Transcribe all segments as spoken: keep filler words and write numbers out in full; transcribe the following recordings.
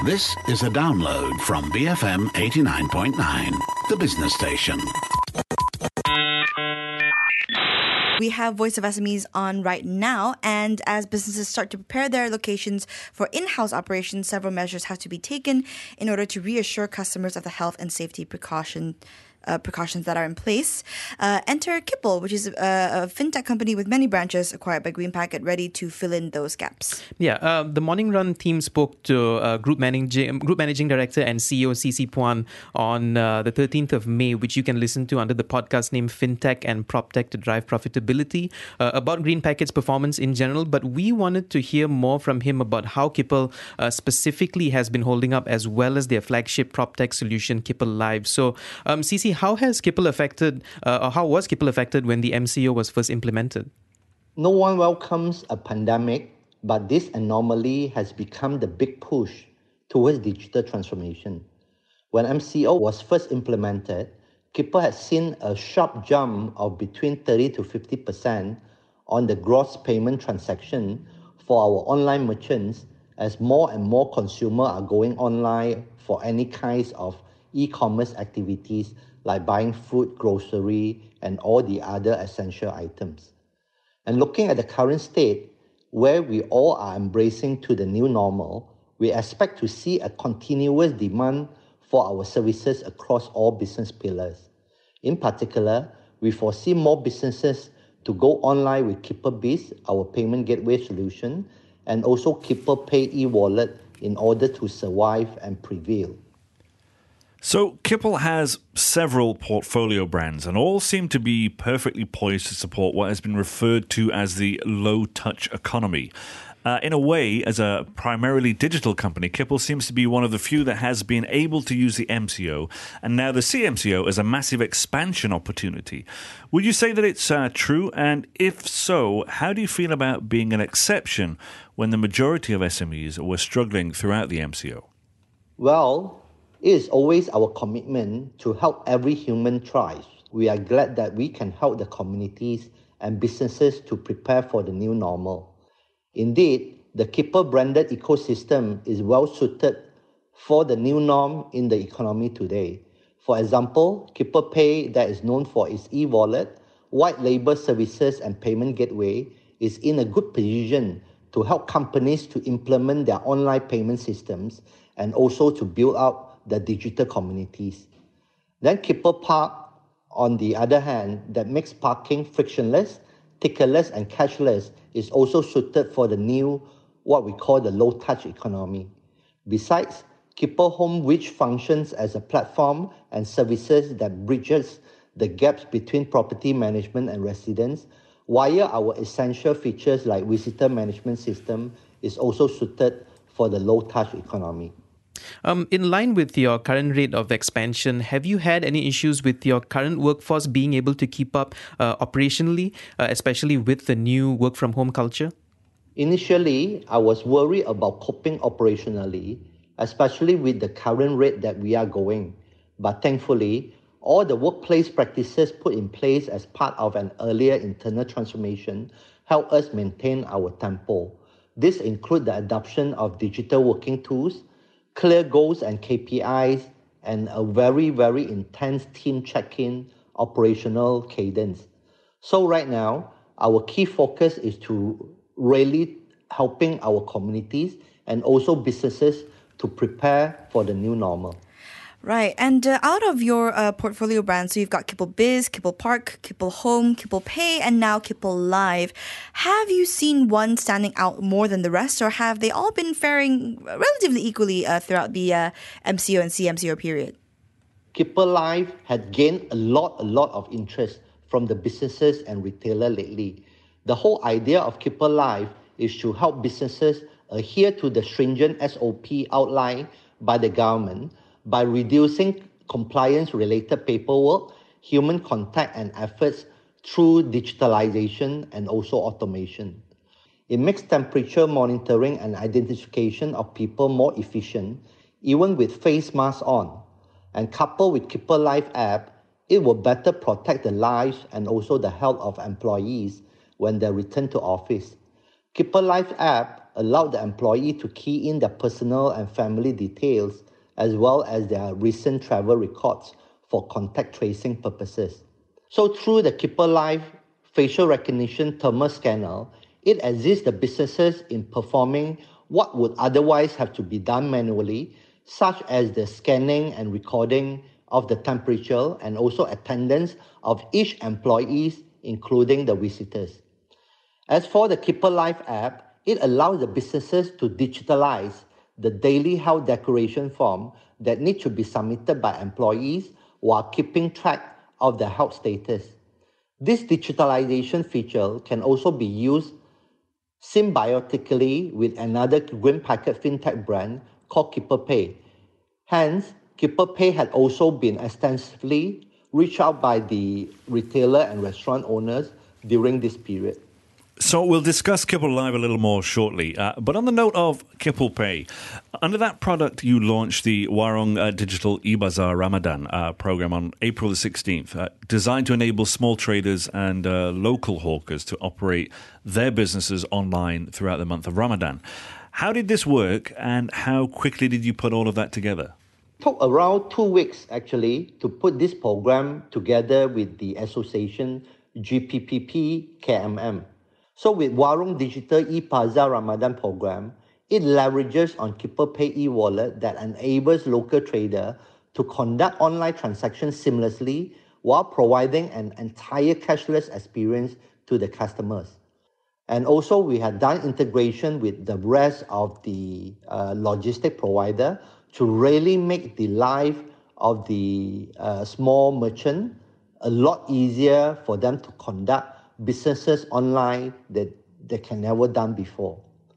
This is a download from B F M eighty-nine point nine, the business station. We have Voice of S M Es on right now, and as businesses start to prepare their locations for in-house operations, several measures have to be taken in order to reassure customers of the health and safety precaution Uh, precautions that are in place. Uh, enter Kippl, which is a, a fintech company with many branches acquired by Green Packet, ready to fill in those gaps. Yeah, uh, the Morning Run team spoke to uh, Group Managing Group Managing Director and C E O C C Puan on uh, the thirteenth of May, which you can listen to under the podcast name FinTech and PropTech to Drive Profitability, uh, about Green Packet's performance in general. But we wanted to hear more from him about how Kippl uh, specifically has been holding up, as well as their flagship PropTech solution, Kippl Live. So, um, C C, how has Kippl affected, uh, or how was Kippl affected when the M C O was first implemented? No one welcomes a pandemic, but this anomaly has become the big push towards digital transformation. When M C O was first implemented, Kippl has seen a sharp jump of between thirty to fifty percent on the gross payment transaction for our online merchants, as more and more consumers are going online for any kinds of e-commerce activities like buying food, grocery, and all the other essential items. And looking at the current state, where we all are embracing to the new normal, we expect to see a continuous demand for our services across all business pillars. In particular, we foresee more businesses to go online with Kippl Biz, our payment gateway solution, and also Kippl Pay e-wallet in order to survive and prevail. So Kippl has several portfolio brands, and all seem to be perfectly poised to support what has been referred to as the low-touch economy. Uh, in a way, as a primarily digital company, Kippl seems to be one of the few that has been able to use the M C O, and now the C M C O as a massive expansion opportunity. Would you say that it's uh, true? And if so, how do you feel about being an exception when the majority of S M Es were struggling throughout the M C O? Well, it is always our commitment to help every human thrive. We are glad that we can help the communities and businesses to prepare for the new normal. Indeed, the Kippl branded ecosystem is well suited for the new norm in the economy today. For example, Kippl Pay, that is known for its e-wallet, white label services and payment gateway, is in a good position to help companies to implement their online payment systems and also to build out the digital communities. Then Kippl Park, on the other hand, that makes parking frictionless, ticketless, and cashless, is also suited for the new, what we call the low-touch economy. Besides, Kippl Home, which functions as a platform and services that bridges the gaps between property management and residents, via our essential features like visitor management system, is also suited for the low-touch economy. Um, in line with your current rate of expansion, have you had any issues with your current workforce being able to keep up uh, operationally, uh, especially with the new work-from-home culture? Initially, I was worried about coping operationally, especially with the current rate that we are going. But thankfully, all the workplace practices put in place as part of an earlier internal transformation help us maintain our tempo. This includes the adoption of digital working tools, clear goals and K P Is, and a very, very intense team check-in operational cadence. So right now, our key focus is to really helping our communities and also businesses to prepare for the new normal. Right. And uh, out of your uh, portfolio brands, so you've got Kippl Biz, Kippl Park, Kippl Home, Kippl Pay, and now Kippl Live. Have you seen one standing out more than the rest, or have they all been faring relatively equally uh, throughout the uh, M C O and C M C O period? Kippl Live had gained a lot, a lot of interest from the businesses and retailers lately. The whole idea of Kippl Live is to help businesses adhere to the stringent S O P outlined by the government by reducing compliance-related paperwork, human contact and efforts through digitalization and also automation. It makes temperature monitoring and identification of people more efficient, even with face masks on. And coupled with Kippl Live app, it will better protect the lives and also the health of employees when they return to office. Kippl Live app allowed the employee to key in their personal and family details as well as their recent travel records for contact tracing purposes. So through the Keeper Live facial recognition thermal scanner, it assists the businesses in performing what would otherwise have to be done manually, such as the scanning and recording of the temperature and also attendance of each employee, including the visitors. As for the Keeper Live app, it allows the businesses to digitalize the daily health declaration form that need to be submitted by employees while keeping track of their health status. This digitalization feature can also be used symbiotically with another green packet fintech brand called KeeperPay. Hence, KeeperPay had also been extensively reached out by the retailer and restaurant owners during this period. So we'll discuss Kipple Live a little more shortly. Uh, but on the note of Kipple Pay, under that product, you launched the Warung uh, Digital eBazaar Ramadan uh, program on April the sixteenth, uh, designed to enable small traders and uh, local hawkers to operate their businesses online throughout the month of Ramadan. How did this work, and how quickly did you put all of that together? It took around two weeks, actually, to put this program together with the association G P P P K M M. So with Warung Digital eBazaar Ramadan program, it leverages on KeeperPay e-wallet that enables local trader to conduct online transactions seamlessly while providing an entire cashless experience to the customers. And also we have done integration with the rest of the uh, logistic provider to really make the life of the uh, small merchant a lot easier for them to conduct businesses online that they can never done before.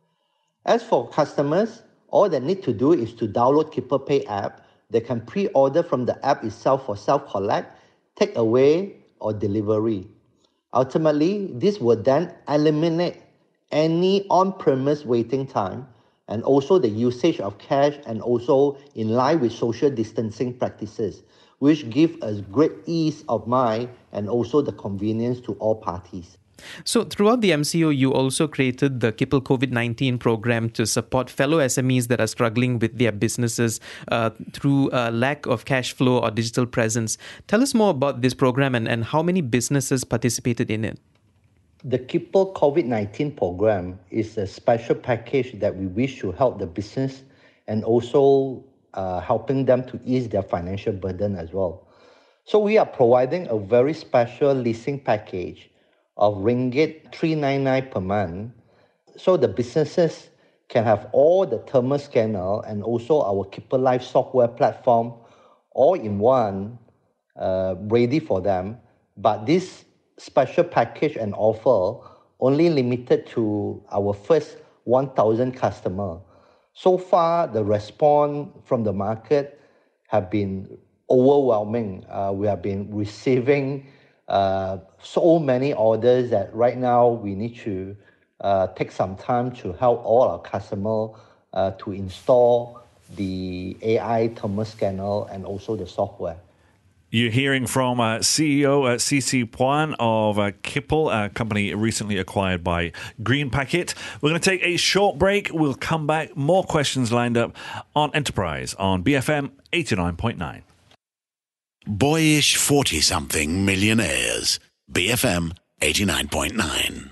As for customers, all they need to do is to download KeeperPay app. They can pre-order from the app itself for self-collect, take away, or delivery. Ultimately, this will then eliminate any on-premise waiting time and also the usage of cash, and also in line with social distancing practices, which give us great ease of mind and also the convenience to all parties. So throughout the M C O, you also created the Kipple COVID nineteen program to support fellow S M Es that are struggling with their businesses uh, through a lack of cash flow or digital presence. Tell us more about this program and, and how many businesses participated in it. The Kipple COVID nineteen program is a special package that we wish to help the business and also uh, helping them to ease their financial burden as well. So we are providing a very special leasing package of ringgit three ninety-nine per month. So the businesses can have all the thermal scanner and also our Kipple Live software platform all in one, uh, ready for them. But this special package and offer only limited to our first one thousand customer. So far, the response from the market have been overwhelming. Uh, we have been receiving uh, so many orders that right now we need to uh, take some time to help all our customers uh, to install the A I thermal scanner and also the software. You're hearing from uh, C E O uh, C C Puan of uh, Kipple, a company recently acquired by Green Packet. We're going to take a short break. We'll come back. More questions lined up on Enterprise on B F M eighty-nine point nine. Boyish forty-something millionaires. B F M eighty-nine point nine.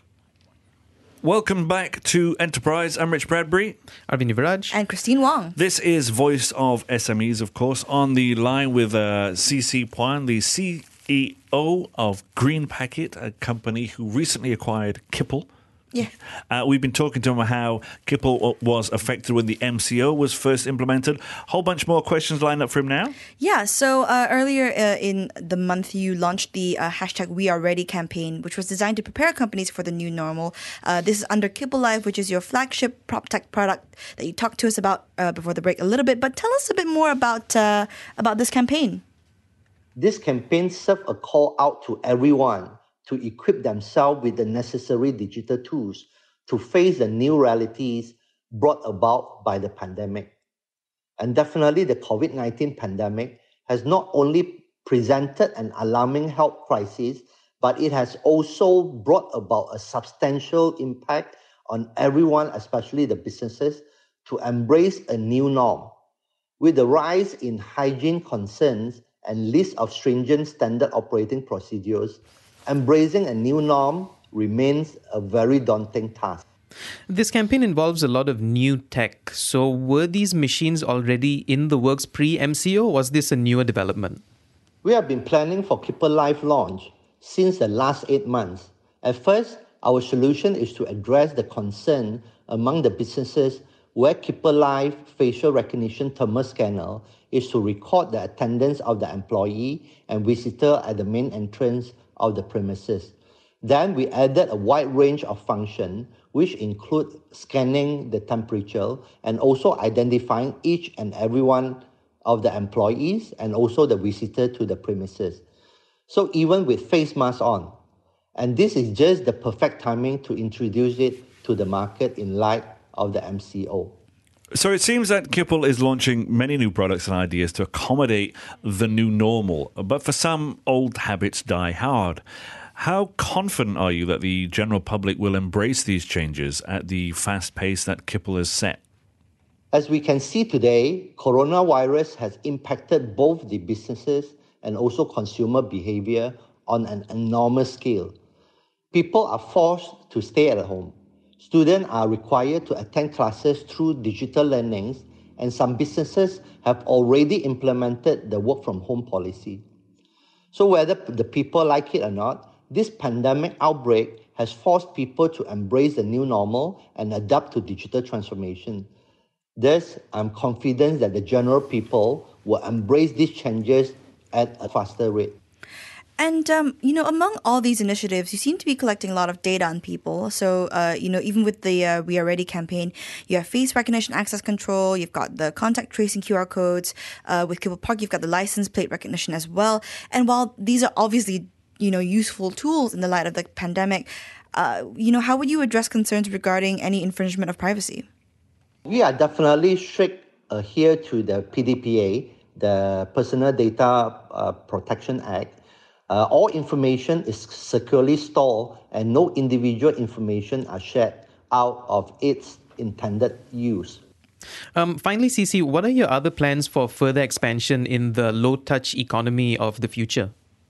Welcome back to Enterprise. I'm Rich Bradbury. Arvind Yuvraj. And Christine Wong. This is Voice of S M Es, of course, on the line with uh, C C Puan, the C E O of Green Packet, a company who recently acquired Kipple. Yeah. Uh, we've been talking to him how Kipple was affected when the M C O was first implemented. Whole bunch more questions lined up for him now. Yeah, so uh, earlier uh, in the month, you launched the uh, hashtag We Are Ready campaign, which was designed to prepare companies for the new normal. Uh, this is under Kipple Live, which is your flagship prop tech product that you talked to us about uh, before the break a little bit. But tell us a bit more about uh, about this campaign. This campaign serves a call out to everyone to equip themselves with the necessary digital tools to face the new realities brought about by the pandemic. And definitely the COVID nineteen pandemic has not only presented an alarming health crisis, but it has also brought about a substantial impact on everyone, especially the businesses, to embrace a new norm. With the rise in hygiene concerns and list of stringent standard operating procedures, embracing a new norm remains a very daunting task. This campaign involves a lot of new tech. So were these machines already in the works pre-M C O, or was this a newer development? We have been planning for Keeper Life launch since the last eight months. At first, our solution is to address the concern among the businesses where Keeper Life facial recognition thermal scanner is to record the attendance of the employee and visitor at the main entrance of the premises. Then we added a wide range of functions, which include scanning the temperature and also identifying each and every one of the employees and also the visitor to the premises. So even with face masks on. And this is just the perfect timing to introduce it to the market in light of the M C O. So it seems that Kipple is launching many new products and ideas to accommodate the new normal. But for some, old habits die hard. How confident are you that the general public will embrace these changes at the fast pace that Kipple has set? As we can see today, coronavirus has impacted both the businesses and also consumer behavior on an enormous scale. People are forced to stay at home. Students are required to attend classes through digital learnings, and some businesses have already implemented the work from home policy. So whether the people like it or not, this pandemic outbreak has forced people to embrace the new normal and adapt to digital transformation. Thus, I'm confident that the general people will embrace these changes at a faster rate. And, um, you know, among all these initiatives, you seem to be collecting a lot of data on people. So, uh, you know, even with the uh, We Are Ready campaign, you have face recognition access control, you've got the contact tracing Q R codes. Uh, with Kipple Park, you've got the license plate recognition as well. And while these are obviously, you know, useful tools in the light of the pandemic, uh, you know, how would you address concerns regarding any infringement of privacy? We are definitely strict adhere to the P D P A, the Personal Data uh, Protection Act. Uh, all information is securely stored and no individual information are shared out of its intended use. Um, finally, C C, what are your other plans for further expansion in the low-touch economy of the future?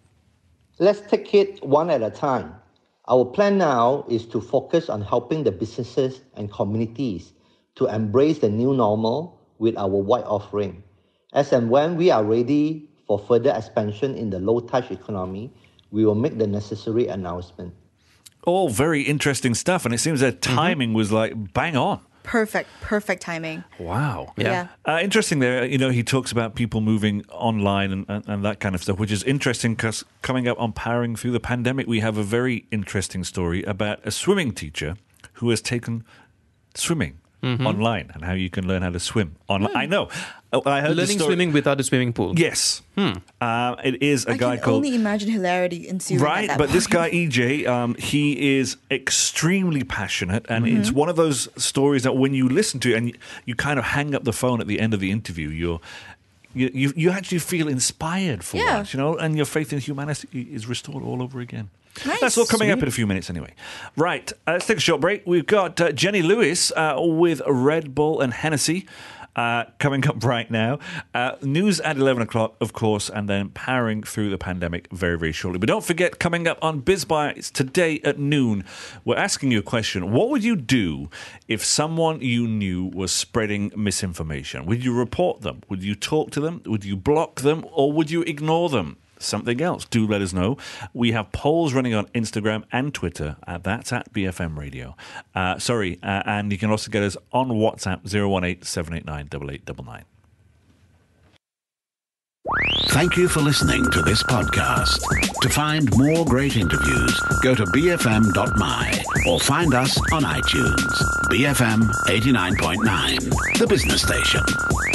Let's take it one at a time. Our plan now is to focus on helping the businesses and communities to embrace the new normal with our wide offering. As and when we are ready for further expansion in the low-touch economy, we will make the necessary announcement. All very interesting stuff, and it seems that timing mm-hmm. was like bang on. Perfect, perfect timing. Wow. Yeah. Uh, interesting there, you know, he talks about people moving online and, and, and that kind of stuff, which is interesting because coming up on Powering Through the Pandemic, we have a very interesting story about a swimming teacher who has taken swimming mm-hmm. online and how you can learn how to swim online. Mm. I know. I heard Learning swimming without a swimming pool. Yes. Hmm. Uh, it is a I guy can called... only imagine hilarity ensuing Right, at that but point. this guy, E J, um, he is extremely passionate, and mm-hmm. it's one of those stories that when you listen to it and you, you kind of hang up the phone at the end of the interview, you're, you, you, you actually feel inspired for yeah. once, you know, and your faith in humanity is restored all over again. Nice. That's all coming Sweet. up in a few minutes anyway. Right, uh, let's take a short break. We've got uh, Jenny Lewis uh, with Red Bull and Hennessy uh, coming up right now. Uh, news at eleven o'clock, of course, and then Powering Through the Pandemic very, very shortly. But don't forget, coming up on BizBytes today at noon, we're asking you a question. What would you do if someone you knew was spreading misinformation? Would you report them? Would you talk to them? Would you block them? Or would you ignore them? Something else, do let us know. We have polls running on Instagram and Twitter. Uh, that's at B F M Radio. Uh, sorry, uh, and you can also get us on WhatsApp zero one eight seven eight nine eight eight nine nine. Thank you for listening to this podcast. To find more great interviews, go to b f m dot m y or find us on iTunes. B F M eighty-nine point nine, the business station.